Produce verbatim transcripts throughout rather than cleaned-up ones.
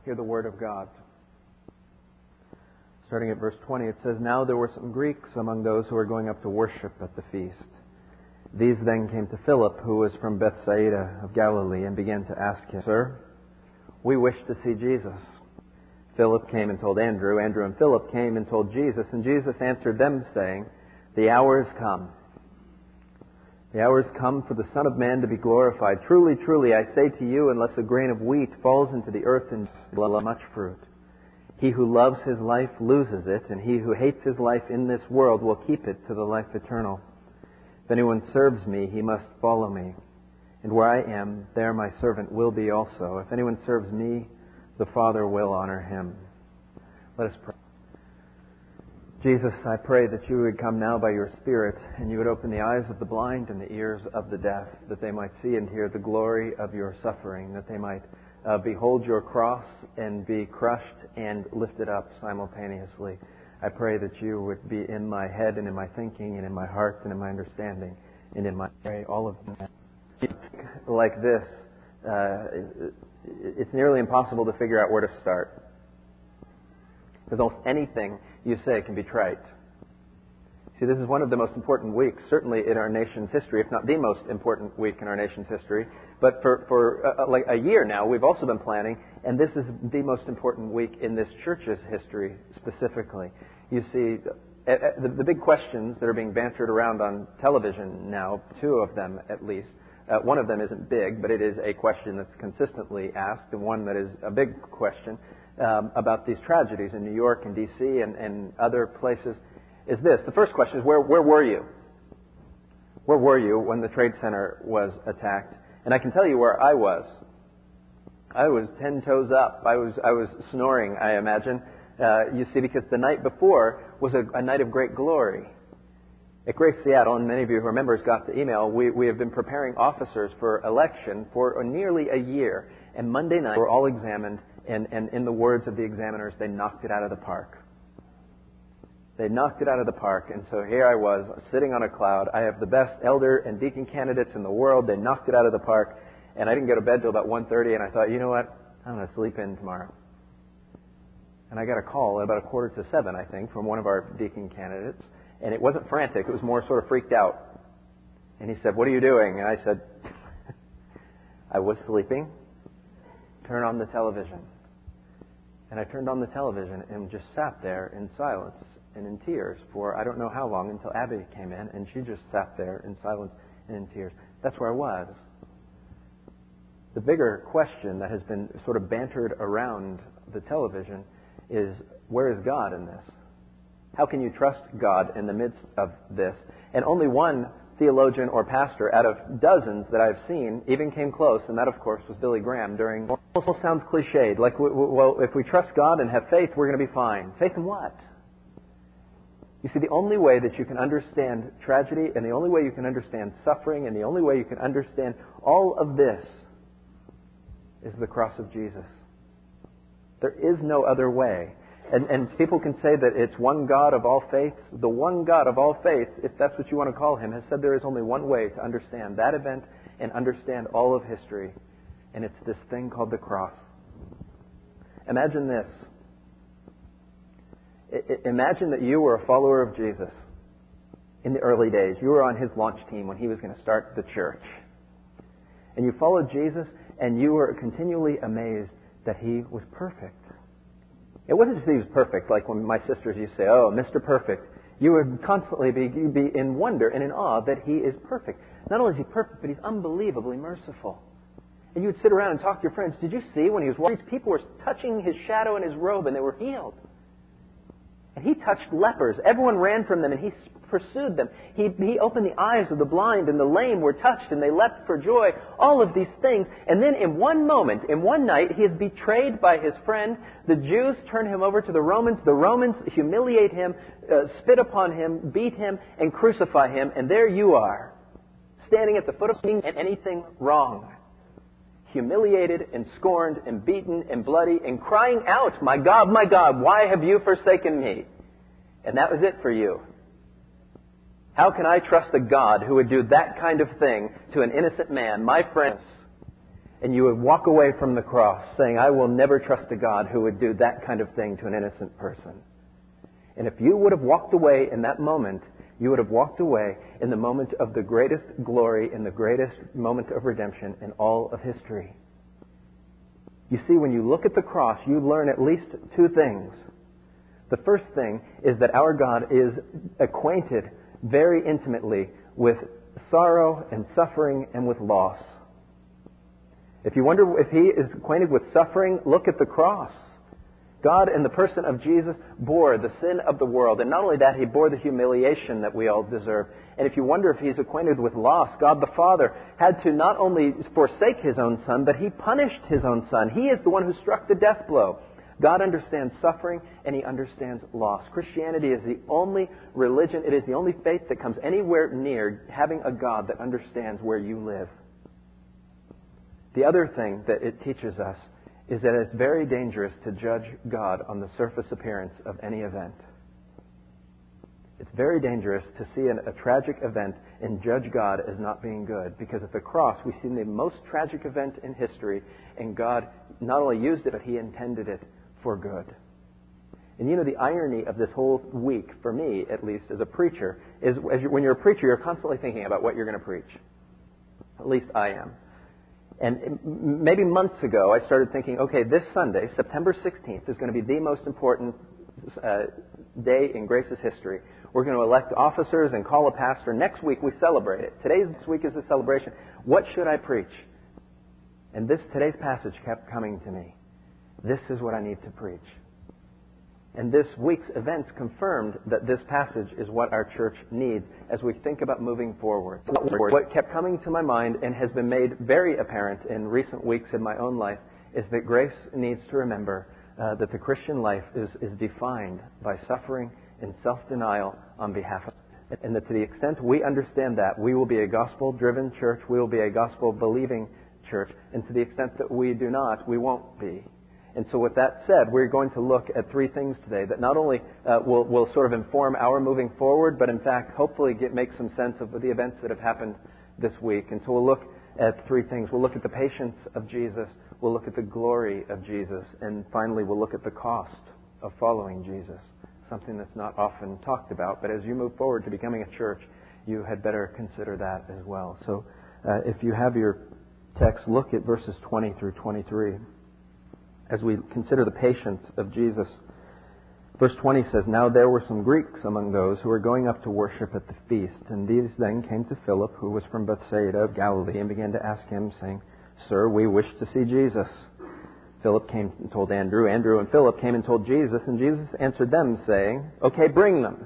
Hear the word of God. Starting at verse twenty, it says, "Now there were some Greeks among those who were going up to worship at the feast. These then came to Philip, who was from Bethsaida of Galilee, and began to ask him, 'Sir, we wish to see Jesus.' Philip came and told Andrew. Andrew and Philip came and told Jesus. And Jesus answered them, saying, 'The hour is come. The hour is come for the Son of Man to be glorified. Truly, truly, I say to you, unless a grain of wheat falls into the earth and bears much fruit, he who loves his life loses it, and he who hates his life in this world will keep it to the life eternal. If anyone serves me, he must follow me. And where I am, there my servant will be also. If anyone serves me, the Father will honor him.'" Let us pray. Jesus, I pray that you would come now by your Spirit, and you would open the eyes of the blind and the ears of the deaf, that they might see and hear the glory of your suffering, that they might uh, behold your cross and be crushed and lifted up simultaneously. I pray that you would be in my head and in my thinking and in my heart and in my understanding and in my way, all of them. Like this, uh, it's nearly impossible to figure out where to start. Because almost anything you say can be trite. See, this is one of the most important weeks, certainly in our nation's history, if not the most important week in our nation's history. But for, for uh, like a year now, we've also been planning, and this is the most important week in this church's history specifically. You see, uh, uh, the, the big questions that are being bantered around on television now, two of them at least, uh, one of them isn't big, but it is a question that's consistently asked, and one that is a big question um, about these tragedies in New York and D C and, and other places, is this. The first question is, where, where were you? Where were you when the Trade Center was attacked? And I can tell you where I was. I was ten toes up. I was I was snoring, I imagine. Uh, you see, because the night before was a, a night of great glory. At Grace Seattle, and many of you who are members got the email, we, we have been preparing officers for election for nearly a year. And Monday night, we were all examined, and, and in the words of the examiners, they knocked it out of the park. They knocked it out of the park, and so here I was, sitting on a cloud. I have the best elder and deacon candidates in the world. They knocked it out of the park, and I didn't go to bed till about one thirty, and I thought, you know what, I'm going to sleep in tomorrow. And I got a call at about a quarter to seven, I think, from one of our deacon candidates, and it wasn't frantic. It was more sort of freaked out. And he said, "What are you doing?" And I said, "I was sleeping. Turn on the television." And I turned on the television and just sat there in silence and in tears for I don't know how long, until Abby came in, and she just sat there in silence and in tears. That's where I was. The bigger question that has been sort of bantered around the television is, where is God in this? How can you trust God in the midst of this? And only one theologian or pastor out of dozens that I've seen even came close, and that, of course, was Billy Graham during... It almost sounds cliched, like, well, if we trust God and have faith, we're going to be fine. Faith in what? You see, the only way that you can understand tragedy, and the only way you can understand suffering, and the only way you can understand all of this is the cross of Jesus. There is no other way. And, and people can say that it's one God of all faiths. The one God of all faiths, if that's what you want to call him, has said there is only one way to understand that event and understand all of history. And it's this thing called the cross. Imagine this. I, imagine that you were a follower of Jesus in the early days. You were on his launch team when he was going to start the church. And you followed Jesus, and you were continually amazed that he was perfect. It wasn't just that he was perfect, like when my sisters used to say, "Oh, Mister Perfect." You would constantly be, be in wonder and in awe that he is perfect. Not only is he perfect, but he's unbelievably merciful. And you would sit around and talk to your friends. Did you see when he was walking, people were touching his shadow and his robe, and they were healed? And he touched lepers. Everyone ran from them, and he pursued them. He, he opened the eyes of the blind, and the lame were touched, and they leapt for joy. All of these things. And then in one moment, in one night, he is betrayed by his friend. The Jews turn him over to the Romans. The Romans humiliate him, uh, spit upon him, beat him, and crucify him. And there you are, standing at the foot of the king, and anything wrong. Humiliated and scorned and beaten and bloody and crying out, "My God, my God, why have you forsaken me?" And that was it for you. How can I trust a God who would do that kind of thing to an innocent man, my friends? And you would walk away from the cross saying, I will never trust a God who would do that kind of thing to an innocent person. And if you would have walked away in that moment, you would have walked away in the moment of the greatest glory, in the greatest moment of redemption in all of history. You see, when you look at the cross, you learn at least two things. The first thing is that our God is acquainted very intimately with sorrow and suffering and with loss. If you wonder if He is acquainted with suffering, look at the cross. God, in the person of Jesus, bore the sin of the world. And not only that, He bore the humiliation that we all deserve. And if you wonder if He's acquainted with loss, God the Father had to not only forsake His own Son, but He punished His own Son. He is the one who struck the death blow. God understands suffering and He understands loss. Christianity is the only religion, it is the only faith that comes anywhere near having a God that understands where you live. The other thing that it teaches us is that it's very dangerous to judge God on the surface appearance of any event. It's very dangerous to see an, a tragic event and judge God as not being good. Because at the cross, we see the most tragic event in history, and God not only used it, but He intended it for good. And you know, the irony of this whole week, for me at least, as a preacher, is as you, when you're a preacher, you're constantly thinking about what you're going to preach. At least I am. And maybe months ago, I started thinking, okay, this Sunday, September sixteenth, is going to be the most important uh, day in Grace's history. We're going to elect officers and call a pastor. Next week, we celebrate it. Today's week is a celebration. What should I preach? And this today's passage kept coming to me. This is what I need to preach. And this week's events confirmed that this passage is what our church needs as we think about moving forward. What kept coming to my mind and has been made very apparent in recent weeks in my own life is that Grace needs to remember uh, that the Christian life is, is defined by suffering and self-denial on behalf of it. And that to the extent we understand that, we will be a gospel-driven church, we will be a gospel-believing church. And to the extent that we do not, we won't be. And so with that said, we're going to look at three things today that not only uh, will, will sort of inform our moving forward, but in fact, hopefully get, make some sense of the events that have happened this week. And so we'll look at three things. We'll look at the patience of Jesus. We'll look at the glory of Jesus. And finally, we'll look at the cost of following Jesus, something that's not often talked about. But as you move forward to becoming a church, you had better consider that as well. So uh, if you have your text, look at verses twenty through twenty-three. As we consider the patience of Jesus. Verse twenty says, Now there were some Greeks among those who were going up to worship at the feast. And these then came to Philip, who was from Bethsaida of Galilee, and began to ask him, saying, Sir, we wish to see Jesus. Philip came and told Andrew. Andrew and Philip came and told Jesus. And Jesus answered them, saying, Okay, bring them.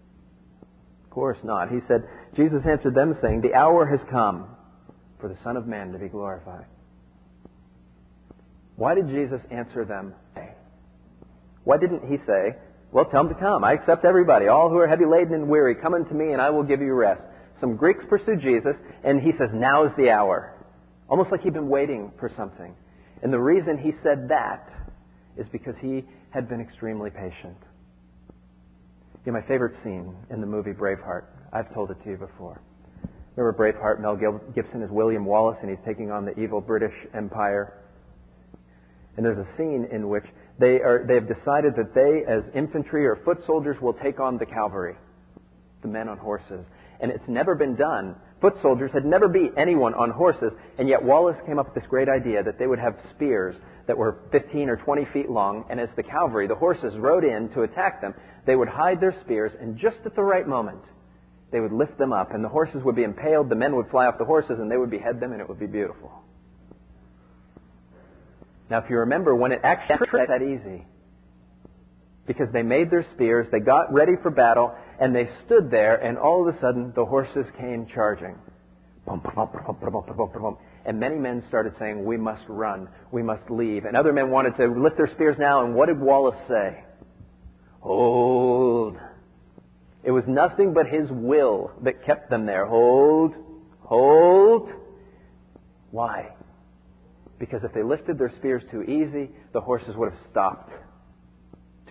Of course not. He said, Jesus answered them, saying, The hour has come for the Son of Man to be glorified. Why did Jesus answer them? Why didn't He say, well, tell them to come. I accept everybody. All who are heavy laden and weary, come unto me and I will give you rest. Some Greeks pursued Jesus and He says, now is the hour. Almost like He'd been waiting for something. And the reason He said that is because He had been extremely patient. You know, my favorite scene in the movie Braveheart, I've told it to you before. Remember Braveheart, Mel Gibson is William Wallace and he's taking on the evil British Empire. And there's a scene in which they are, they have decided that they, as infantry or foot soldiers, will take on the cavalry, the men on horses. And it's never been done. Foot soldiers had never beat anyone on horses, and yet Wallace came up with this great idea that they would have spears that were fifteen or twenty feet long, and as the cavalry, the horses, rode in to attack them, they would hide their spears, and just at the right moment, they would lift them up, and the horses would be impaled, the men would fly off the horses, and they would behead them, and it would be beautiful. Now, if you remember, when it actually was that easy, because they made their spears, they got ready for battle, and they stood there, and all of a sudden, the horses came charging. And many men started saying, we must run, we must leave. And other men wanted to lift their spears now, and what did Wallace say? Hold. It was nothing but his will that kept them there. Hold, hold. Why? Because if they lifted their spears too easy, the horses would have stopped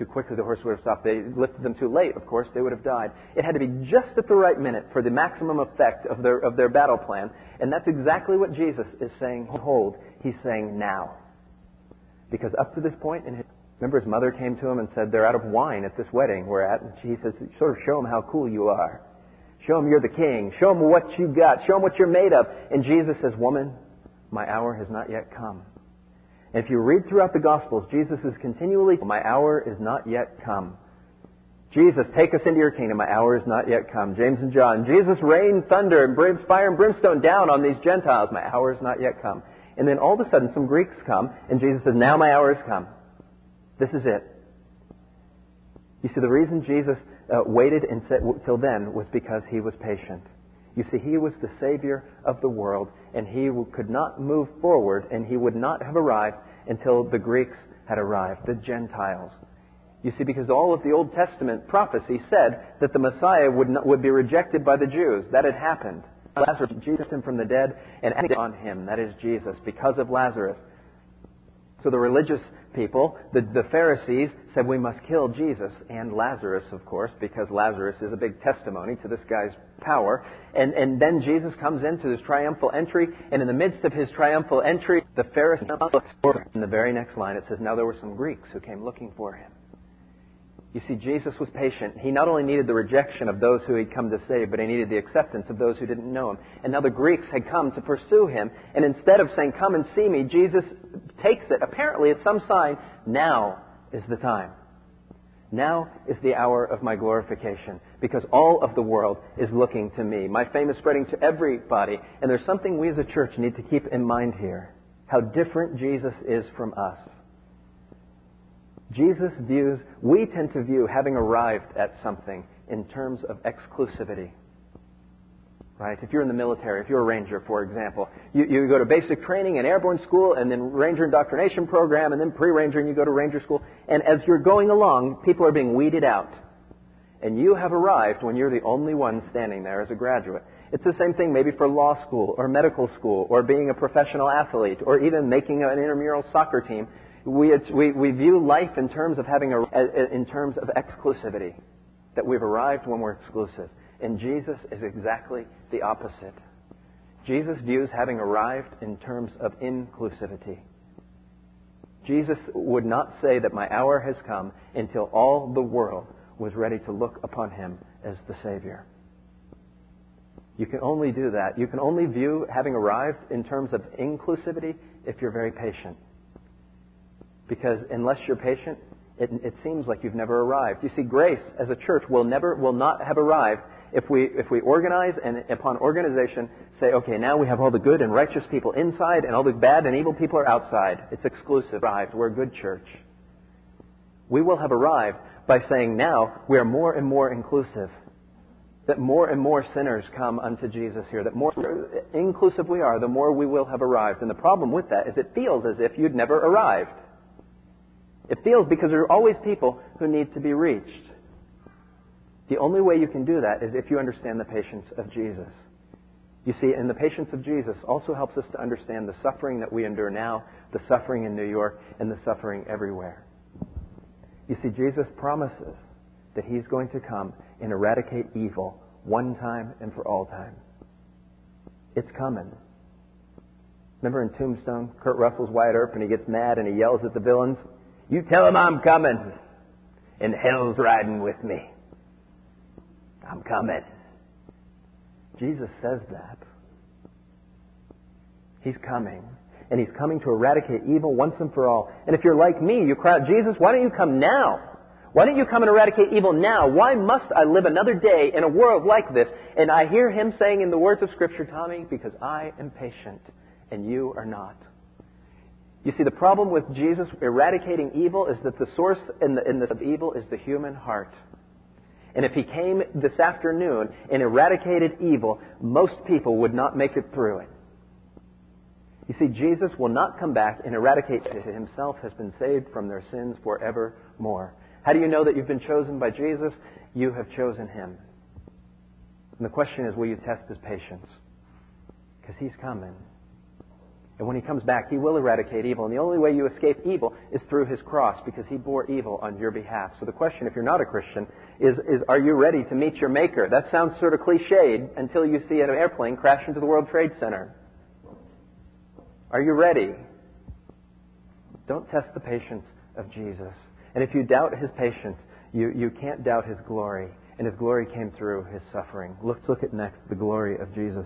too quickly, the horse would have stopped. They lifted them too late, of course, they would have died. It had to be just at the right minute for the maximum effect of their, of their battle plan. And that's exactly what Jesus is saying, hold. He's saying now. Because up to this point, in his, remember his mother came to him and said, they're out of wine at this wedding we're at. And he says, sort of show them how cool you are. Show them you're the king. Show them what you got. Show them what you're made of. And Jesus says, woman, my hour has not yet come. And if you read throughout the Gospels, Jesus is continually, my hour is not yet come. Jesus, take us into your kingdom. My hour is not yet come. James and John, Jesus, rain thunder and fire and brimstone down on these Gentiles. My hour is not yet come. And then all of a sudden some Greeks come and Jesus says, now my hour has come. This is it. You see, the reason Jesus uh, waited until then was because he was patient. You see, he was the Savior of the world, and he could not move forward, and he would not have arrived until the Greeks had arrived, the Gentiles. You see, because all of the Old Testament prophecy said that the Messiah would not, would be rejected by the Jews. That had happened. Lazarus, Jesus him from the dead, and acted on him, that is Jesus, because of Lazarus. So the religious people, the, the Pharisees, said we must kill Jesus and Lazarus, of course, because Lazarus is a big testimony to this guy's power. And, and then Jesus comes into his triumphal entry, and in the midst of his triumphal entry, the Pharisees looked for him. In the very next line, it says, now there were some Greeks who came looking for him. You see, Jesus was patient. He not only needed the rejection of those who he'd come to save, but he needed the acceptance of those who didn't know him. And now the Greeks had come to pursue him. And instead of saying, come and see me, Jesus takes it, apparently as some sign, now is the time. Now is the hour of my glorification, because all of the world is looking to me. My fame is spreading to everybody. And there's something we as a church need to keep in mind here. How different Jesus is from us. Jesus views, we tend to view having arrived at something in terms of exclusivity. Right? If you're in the military, if you're a ranger, for example, you, you go to basic training and airborne school and then ranger indoctrination program and then pre-ranger and you go to ranger school. And as you're going along, people are being weeded out. And you have arrived when you're the only one standing there as a graduate. It's the same thing maybe for law school or medical school or being a professional athlete or even making an intramural soccer team. We, we, we view life in terms of having a, in terms of exclusivity, that we've arrived when we're exclusive. And Jesus is exactly the opposite. Jesus views having arrived in terms of inclusivity. Jesus would not say that my hour has come until all the world was ready to look upon him as the Savior. You can only do that. You can only view having arrived in terms of inclusivity if you're very patient. Because unless you're patient, it, it seems like you've never arrived. You see, grace as a church will never, will not have arrived if we, if we organize and upon organization say, okay, now we have all the good and righteous people inside and all the bad and evil people are outside. It's exclusive. Arrived. We're a good church. We will have arrived by saying now we are more and more inclusive. That more and more sinners come unto Jesus here. That more inclusive we are, the more we will have arrived. And the problem with that is it feels as if you'd never arrived. It feels because there are always people who need to be reached. The only way you can do that is if you understand the patience of Jesus. You see, and the patience of Jesus also helps us to understand the suffering that we endure now, the suffering in New York, and the suffering everywhere. You see, Jesus promises that he's going to come and eradicate evil one time and for all time. It's coming. Remember in Tombstone, Kurt Russell's Wyatt Earp, and he gets mad and he yells at the villains, "You tell him I'm coming, and hell's riding with me. I'm coming." Jesus says that. He's coming. And he's coming to eradicate evil once and for all. And if you're like me, you cry out, "Jesus, why don't you come now? Why don't you come and eradicate evil now? Why must I live another day in a world like this?" And I hear him saying in the words of Scripture, "Tommy, because I am patient and you are not." You see, the problem with Jesus eradicating evil is that the source in the, in the, of evil is the human heart. And if he came this afternoon and eradicated evil, most people would not make it through it. You see, Jesus will not come back and eradicate it. Himself has been saved from their sins forevermore. How do you know that you've been chosen by Jesus? You have chosen him. And the question is, will you test his patience? Because he's coming. And when he comes back, he will eradicate evil. And the only way you escape evil is through his cross, because he bore evil on your behalf. So the question, if you're not a Christian, is, is are you ready to meet your Maker? That sounds sort of cliched until you see an airplane crash into the World Trade Center. Are you ready? Don't test the patience of Jesus. And if you doubt his patience, you, you can't doubt his glory. And his glory came through his suffering. Let's look at next the glory of Jesus.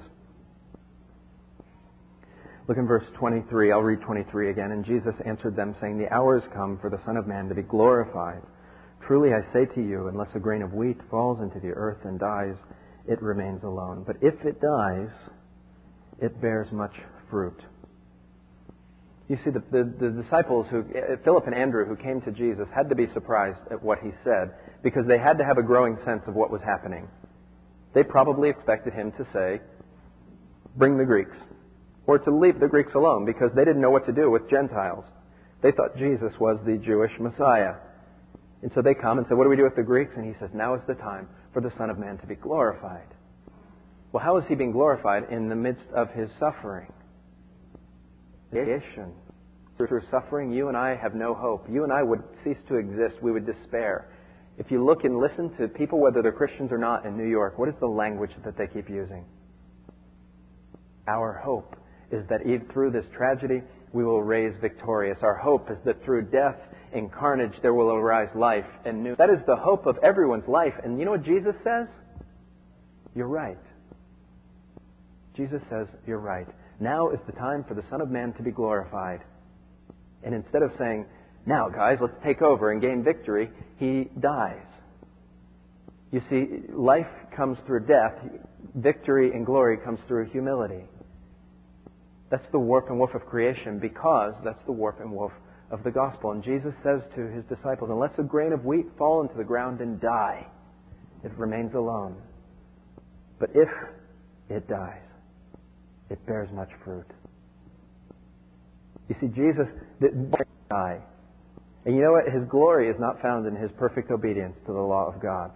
Look in verse twenty-three. I'll read twenty-three again. And Jesus answered them, saying, "The hour has come for the Son of Man to be glorified. Truly I say to you, unless a grain of wheat falls into the earth and dies, it remains alone. But if it dies, it bears much fruit." You see, the, the, the disciples, who Philip and Andrew, who came to Jesus, had to be surprised at what he said, because they had to have a growing sense of what was happening. They probably expected him to say, "Bring the Greeks," or to leave the Greeks alone, because they didn't know what to do with Gentiles. They thought Jesus was the Jewish Messiah. And so they come and say, "What do we do with the Greeks?" And he says, "Now is the time for the Son of Man to be glorified." Well, how is he being glorified? In the midst of his suffering. Creation. Through suffering, you and I have no hope. You and I would cease to exist. We would despair. If you look and listen to people, whether they're Christians or not, in New York, what is the language that they keep using? Our hope is that even through this tragedy, we will rise victorious. Our hope is that through death and carnage, there will arise life and new. That is the hope of everyone's life. And you know what Jesus says? You're right. Jesus says, you're right. Now is the time for the Son of Man to be glorified. And instead of saying, "Now, guys, let's take over and gain victory," he dies. You see, life comes through death. Victory and glory comes through humility. That's the warp and woof of creation, because that's the warp and woof of the gospel. And Jesus says to his disciples, "Unless a grain of wheat fall into the ground and die, it remains alone. But if it dies, it bears much fruit." You see, Jesus didn't die. And you know what? His glory is not found in his perfect obedience to the law of God.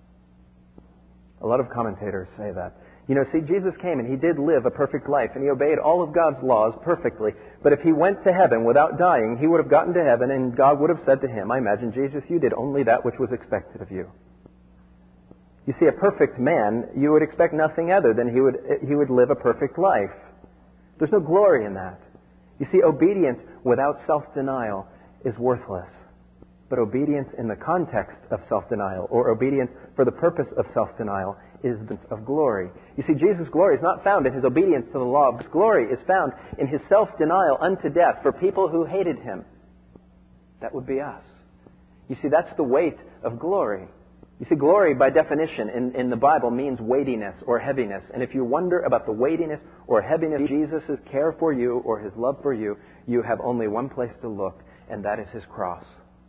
A lot of commentators say that. You know, see, Jesus came and he did live a perfect life, and he obeyed all of God's laws perfectly. But if he went to heaven without dying, he would have gotten to heaven, and God would have said to him, "I imagine, Jesus, you did only that which was expected of you." You see, a perfect man, you would expect nothing other than he would he would live a perfect life. There's no glory in that. You see, obedience without self-denial is worthless. But obedience in the context of self-denial, or obedience for the purpose of self-denial, is of glory. You see, Jesus' glory is not found in his obedience to the law. His glory is found in his self-denial unto death for people who hated him. That would be us. You see, that's the weight of glory. You see, glory, by definition, in, in the Bible means weightiness or heaviness. And if you wonder about the weightiness or heaviness of Jesus' care for you or his love for you, you have only one place to look, and that is his cross.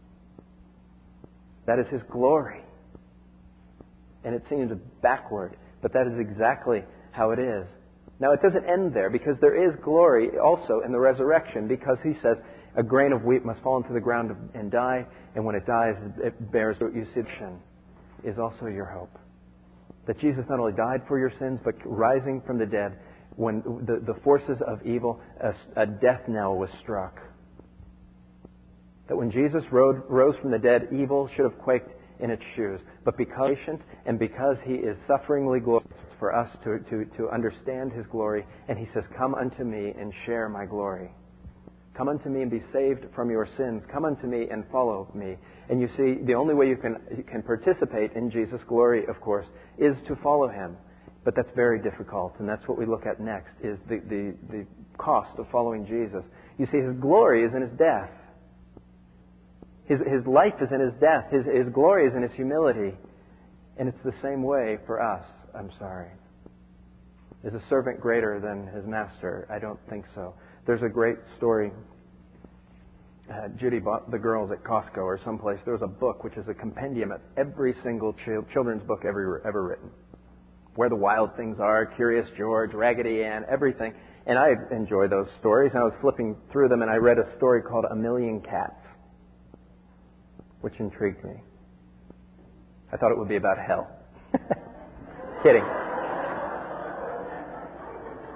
That is his glory. And it seems backward, but that is exactly how it is. Now, it doesn't end there, because there is glory also in the resurrection, because he says a grain of wheat must fall into the ground and die, and when it dies, it bears fruit. You see, is also your hope. That Jesus not only died for your sins, but rising from the dead, when the, the forces of evil, a, a death knell was struck. That when Jesus rose, rose from the dead, evil should have quaked in its shoes. But because patient, and because he is sufferingly glorious for us to, to, to understand his glory, and he says, "Come unto me and share my glory. Come unto me and be saved from your sins. Come unto me and follow me." And you see, the only way you can you can participate in Jesus' glory, of course, is to follow him. But that's very difficult, and that's what we look at next, is the, the, the cost of following Jesus. You see, his glory is in his death. His, his life is in his death. His, his glory is in his humility. And it's the same way for us, I'm sorry. Is a servant greater than his master? I don't think so. There's a great story. Uh, Judy bought the girls at Costco or someplace. There was a book which is a compendium of every single ch- children's book ever, ever written. Where the Wild Things Are, Curious George, Raggedy Ann, everything. And I enjoy those stories. And I was flipping through them, and I read a story called A Million Cats, which intrigued me. I thought it would be about hell. Kidding.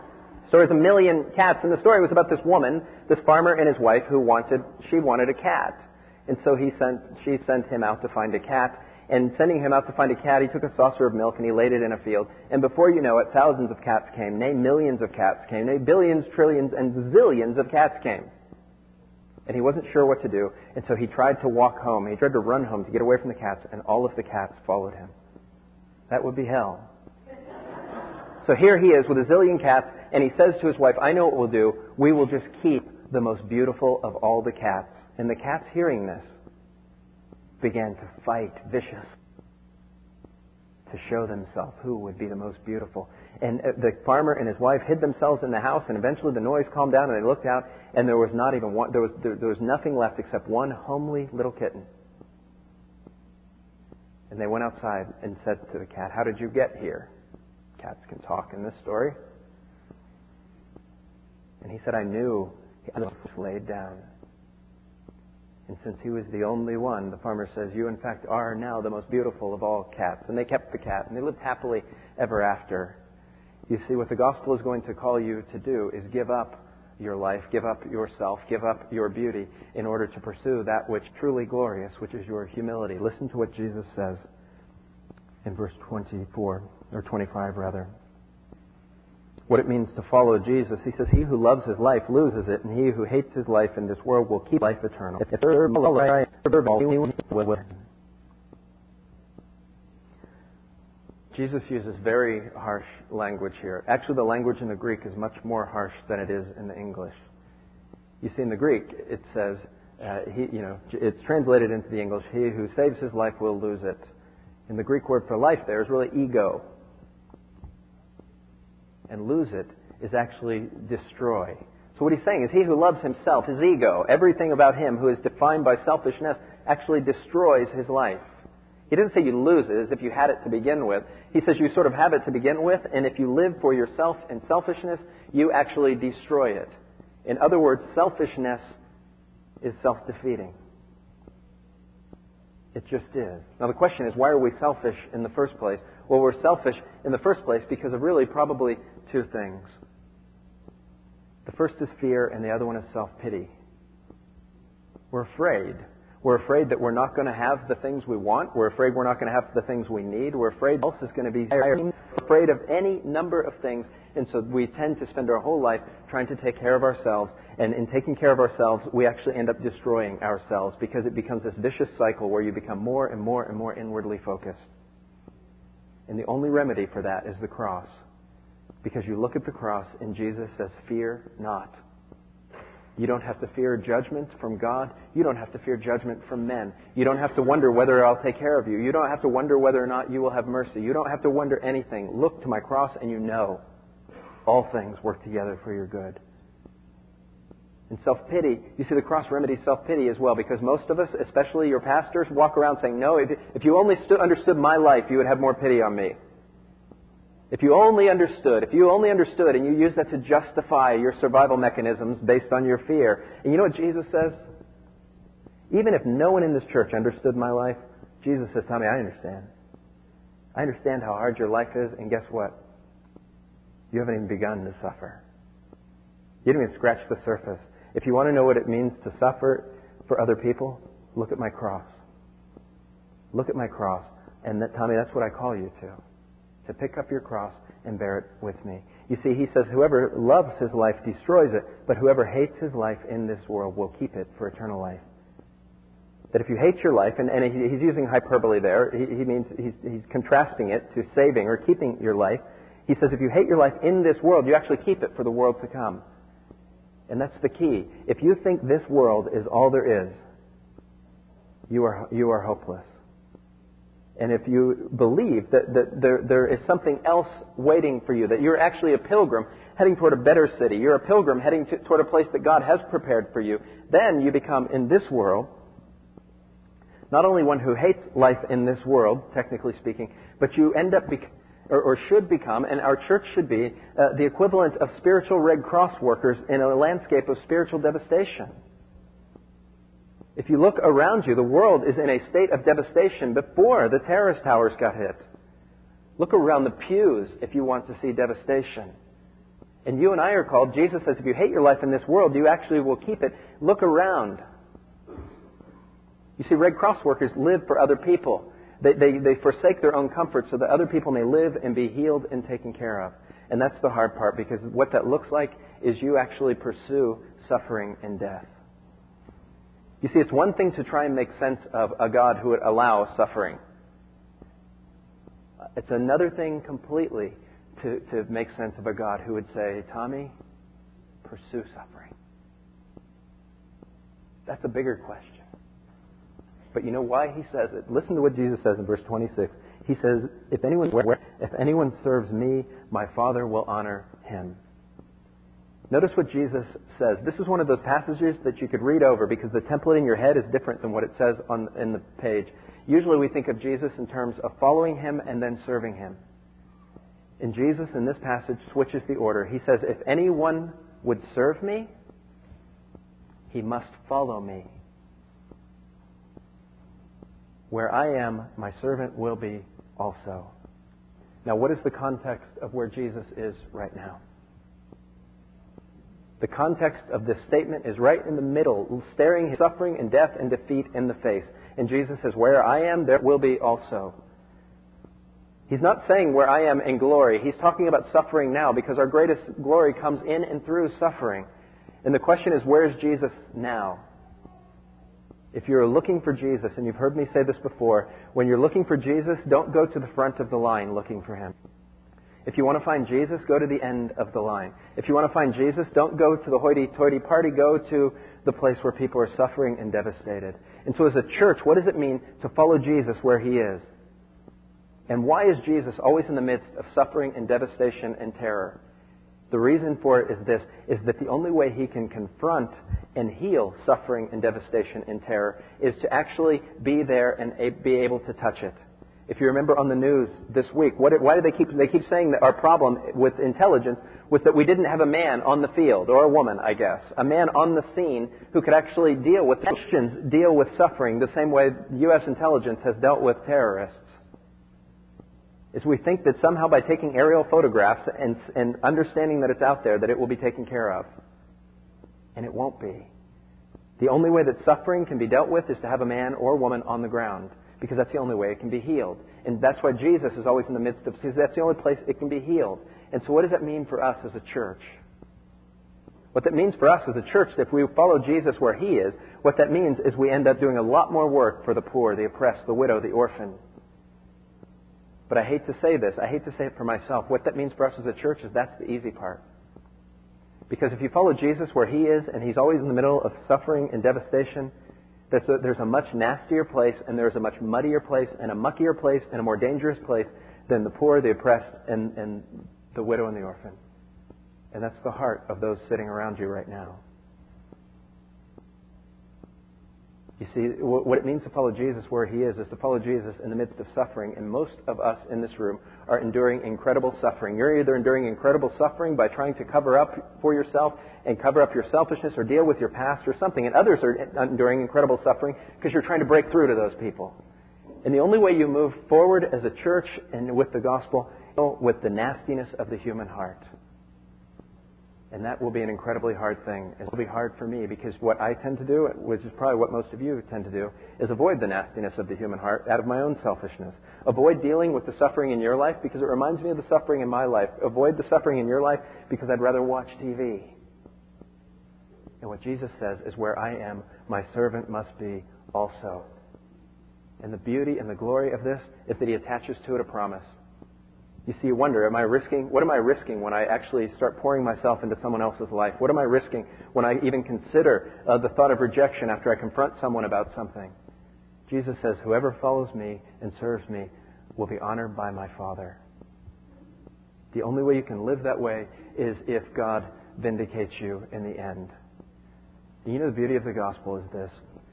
The story was a million cats, and the story was about this woman, this farmer and his wife, who wanted, she wanted a cat. And so he sent, she sent him out to find a cat. And sending him out to find a cat, he took a saucer of milk and he laid it in a field. And before you know it, thousands of cats came, nay, millions of cats came, nay, billions, trillions, and zillions of cats came. And he wasn't sure what to do, and so he tried to walk home. He tried to run home to get away from the cats, and all of the cats followed him. That would be hell. So here he is with a zillion cats, and he says to his wife, I know what we'll do. We will just keep the most beautiful of all the cats. And the cats, hearing this, began to fight vicious to show themselves who would be the most beautiful. And the farmer and his wife hid themselves in the house, and eventually the noise calmed down, and they looked out, and there was not even one, there was, there, there was nothing left except one homely little kitten. And they went outside and said to the cat, how did you get here? Cats can talk in this story. And he said, I knew he was laid down. And since he was the only one, the farmer says, you in fact are now the most beautiful of all cats. And they kept the cat, and they lived happily ever after. You see, what the gospel is going to call you to do is give up your life, give up yourself, give up your beauty in order to pursue that which truly glorious, which is your humility. Listen to what Jesus says in verse twenty-four, or twenty-five rather. What it means to follow Jesus. He says, he who loves his life loses it, and he who hates his life in this world will keep life eternal. Jesus uses very harsh language here. Actually, the language in the Greek is much more harsh than it is in the English. You see, in the Greek, it says, uh, he, you know, it's translated into the English, he who saves his life will lose it. And the Greek word for life there is really ego. And lose it is actually destroy. So what he's saying is he who loves himself, his ego, everything about him who is defined by selfishness, actually destroys his life. He didn't say you lose it as if you had it to begin with. He says you sort of have it to begin with, and if you live for yourself and selfishness, you actually destroy it. In other words, selfishness is self-defeating. It just is. Now the question is, why are we selfish in the first place? Well, we're selfish in the first place because of really probably two things. The first is fear, and the other one is self-pity. We're afraid. We're afraid that we're not going to have the things we want. We're afraid we're not going to have the things we need. We're afraid else is going to be We're afraid of any number of things. And so we tend to spend our whole life trying to take care of ourselves. And in taking care of ourselves, we actually end up destroying ourselves because it becomes this vicious cycle where you become more and more and more inwardly focused. And the only remedy for that is the cross. Because you look at the cross and Jesus says, fear not. You don't have to fear judgment from God. You don't have to fear judgment from men. You don't have to wonder whether I'll take care of you. You don't have to wonder whether or not you will have mercy. You don't have to wonder anything. Look to my cross and you know all things work together for your good. And self-pity, you see the cross remedies self-pity as well, because most of us, especially your pastors, walk around saying, no, if, if you only stu- understood my life, you would have more pity on me. If you only understood, if you only understood and you use that to justify your survival mechanisms based on your fear. And you know what Jesus says? Even if no one in this church understood my life, Jesus says, Tommy, I understand. I understand how hard your life is, and guess what? You haven't even begun to suffer. You didn't even scratch the surface. If you want to know what it means to suffer for other people, look at my cross. Look at my cross. And that, Tommy, that's what I call you to. To pick up your cross and bear it with me. You see, he says, whoever loves his life destroys it, but whoever hates his life in this world will keep it for eternal life. That if you hate your life, and, and he's using hyperbole there, he, he means he's, he's contrasting it to saving or keeping your life. He says if you hate your life in this world, you actually keep it for the world to come. And that's the key. If you think this world is all there is, you are, you are hopeless. And if you believe that, that there, there is something else waiting for you, that you're actually a pilgrim heading toward a better city, you're a pilgrim heading to, toward a place that God has prepared for you, then you become, in this world, not only one who hates life in this world, technically speaking, but you end up, bec- or, or should become, and our church should be, uh, the equivalent of spiritual Red Cross workers in a landscape of spiritual devastation. If you look around you, the world is in a state of devastation before the terrorist towers got hit. Look around the pews if you want to see devastation. And you and I are called, Jesus says, if you hate your life in this world, you actually will keep it. Look around. You see, Red Cross workers live for other people. They, they, they forsake their own comfort so that other people may live and be healed and taken care of. And that's the hard part, because what that looks like is you actually pursue suffering and death. You see, it's one thing to try and make sense of a God who would allow suffering. It's another thing completely to, to make sense of a God who would say, Tommy, pursue suffering. That's a bigger question. But you know why he says it? Listen to what Jesus says in verse twenty-six. He says, if anyone, if anyone serves me, my Father will honor him. Notice what Jesus says. This is one of those passages that you could read over because the template in your head is different than what it says on in the page. Usually we think of Jesus in terms of following him and then serving him. And Jesus, in this passage, switches the order. He says, if anyone would serve me, he must follow me. Where I am, my servant will be also. Now, what is the context of where Jesus is right now? The context of this statement is right in the middle, staring his suffering and death and defeat in the face. And Jesus says, where I am, there will be also. He's not saying where I am in glory. He's talking about suffering now, because our greatest glory comes in and through suffering. And the question is, where is Jesus now? If you're looking for Jesus, and you've heard me say this before, when you're looking for Jesus, don't go to the front of the line looking for him. If you want to find Jesus, go to the end of the line. If you want to find Jesus, don't go to the hoity-toity party. Go to the place where people are suffering and devastated. And so as a church, what does it mean to follow Jesus where he is? And why is Jesus always in the midst of suffering and devastation and terror? The reason for it is this, is that the only way he can confront and heal suffering and devastation and terror is to actually be there and be able to touch it. If you remember on the news this week, what, why do they keep, they keep saying that our problem with intelligence was that we didn't have a man on the field, or a woman, I guess, a man on the scene who could actually deal with Christians, deal with suffering the same way U S intelligence has dealt with terrorists. Is we think that somehow by taking aerial photographs and, and understanding that it's out there, that it will be taken care of. And it won't be. The only way that suffering can be dealt with is to have a man or woman on the ground, because that's the only way it can be healed. And that's why Jesus is always in the midst of, because that's the only place it can be healed. And so what does that mean for us as a church? What that means for us as a church, if we follow Jesus where he is, what that means is we end up doing a lot more work for the poor, the oppressed, the widow, the orphan. But I hate to say this. I hate to say it for myself. What that means for us as a church is that's the easy part. Because if you follow Jesus where he is, and he's always in the middle of suffering and devastation, there's a, there's a much nastier place, and there's a much muddier place, and a muckier place, and a more dangerous place than the poor, the oppressed, and, and the widow and the orphan. And that's the heart of those sitting around you right now. You see, what it means to follow Jesus where he is, is to follow Jesus in the midst of suffering. And most of us in this room are enduring incredible suffering. You're either enduring incredible suffering by trying to cover up for yourself and cover up your selfishness or deal with your past or something. And others are enduring incredible suffering because you're trying to break through to those people. And the only way you move forward as a church and with the gospel is with the nastiness of the human heart. And that will be an incredibly hard thing. It will be hard for me because what I tend to do, which is probably what most of you tend to do, is avoid the nastiness of the human heart out of my own selfishness. Avoid dealing with the suffering in your life because it reminds me of the suffering in my life. Avoid the suffering in your life because I'd rather watch T V. And what Jesus says is, where I am, my servant must be also. And the beauty and the glory of this is that he attaches to it a promise. You see, you wonder, am I risking, what am I risking when I actually start pouring myself into someone else's life? What am I risking when I even consider uh, the thought of rejection after I confront someone about something? Jesus says, whoever follows me and serves me will be honored by my Father. The only way you can live that way is if God vindicates you in the end. And you know, the beauty of the gospel is this.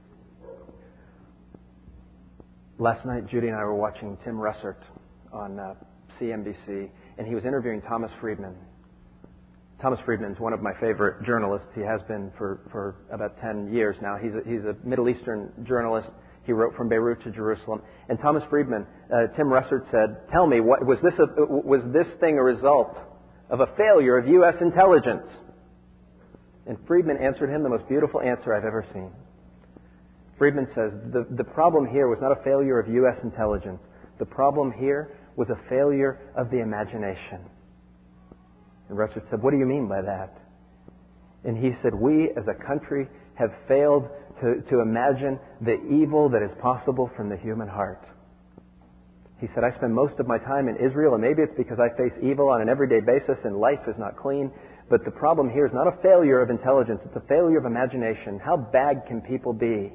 Last night, Judy and I were watching Tim Russert on uh, C N B C, and he was interviewing Thomas Friedman. Thomas Friedman is one of my favorite journalists. He has been for, for about ten years now. He's a, he's a Middle Eastern journalist. He wrote From Beirut to Jerusalem. And Thomas Friedman, uh, Tim Russert said, tell me, what, was this a, was this thing a result of a failure of U S intelligence. And Friedman answered him the most beautiful answer I've ever seen. Friedman says, the, the problem here was not a failure of U S intelligence. The problem here was a failure of the imagination. And Russell said, what do you mean by that? And he said, we as a country have failed to, to imagine the evil that is possible from the human heart. He said, I spend most of my time in Israel, and maybe it's because I face evil on an everyday basis and life is not clean. But the problem here is not a failure of intelligence, it's a failure of imagination. How bad can people be?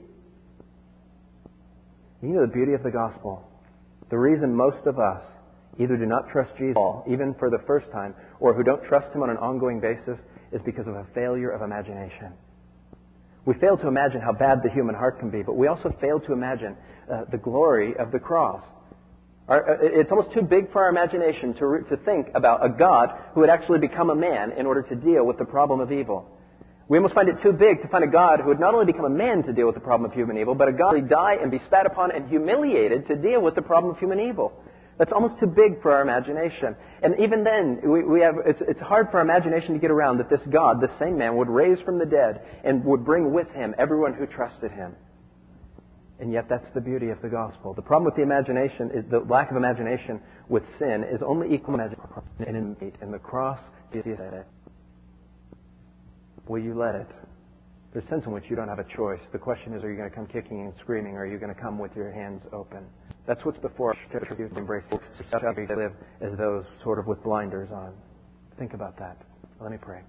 You know the beauty of the gospel. The reason most of us either do not trust Jesus at all, even for the first time, or who don't trust Him on an ongoing basis, is because of a failure of imagination. We fail to imagine how bad the human heart can be, but we also fail to imagine uh, the glory of the cross. Our, uh, it's almost too big for our imagination to, re- to think about a God who had actually become a man in order to deal with the problem of evil. We almost find it too big to find a God who would not only become a man to deal with the problem of human evil, but a God who would die and be spat upon and humiliated to deal with the problem of human evil. That's almost too big for our imagination. And even then, we, we have, it's, it's hard for our imagination to get around that this God, this same man, would raise from the dead and would bring with Him everyone who trusted Him. And yet that's the beauty of the gospel. The problem with the imagination is the lack of imagination with sin is only equal to imagination. And the cross is it. Will you let it? There's a sense in which you don't have a choice. The question is, are you going to come kicking and screaming, or are you going to come with your hands open? That's what's before us. You embrace it. You live as those sort of with blinders on. Think about that. Let me pray.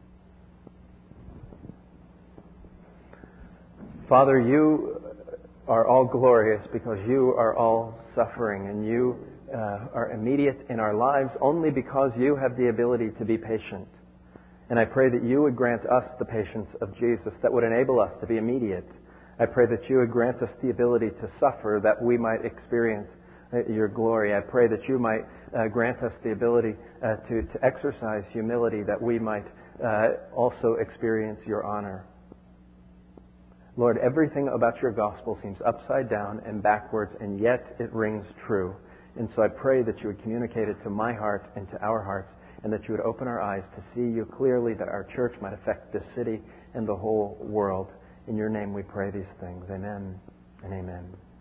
Father, you are all glorious because you are all suffering, and you uh, are immediate in our lives only because you have the ability to be patient. And I pray that you would grant us the patience of Jesus that would enable us to be immediate. I pray that you would grant us the ability to suffer that we might experience your glory. I pray that you might uh, grant us the ability uh, to, to exercise humility that we might uh, also experience your honor. Lord, everything about your gospel seems upside down and backwards, and yet it rings true. And so I pray that you would communicate it to my heart and to our hearts, and that you would open our eyes to see you clearly, that our church might affect this city and the whole world. In your name we pray these things. Amen and amen.